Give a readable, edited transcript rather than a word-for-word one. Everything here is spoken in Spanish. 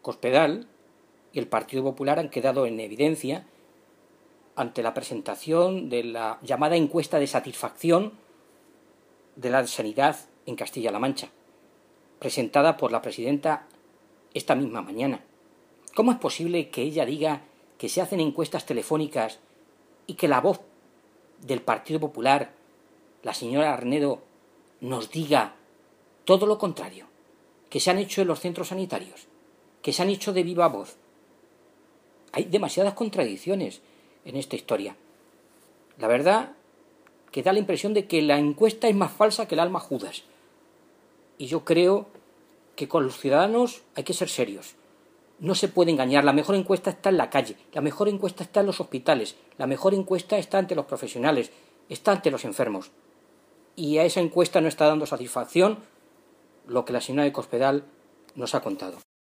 Cospedal y el Partido Popular han quedado en evidencia ante la presentación de la llamada encuesta de satisfacción de la sanidad en Castilla-La Mancha, presentada por la presidenta esta misma mañana. ¿Cómo es posible que ella diga que se hacen encuestas telefónicas y que la voz del Partido Popular, la señora Arnedo, nos diga todo lo contrario, que se han hecho en los centros sanitarios, que se han hecho de viva voz? Hay demasiadas contradicciones en esta historia. La verdad que da la impresión de que la encuesta es más falsa que el alma Judas. Y yo creo que con los ciudadanos hay que ser serios. No se puede engañar. La mejor encuesta está en la calle, la mejor encuesta está en los hospitales, la mejor encuesta está ante los profesionales, está ante los enfermos. Y a esa encuesta no está dando satisfacción lo que la señora de Cospedal nos ha contado.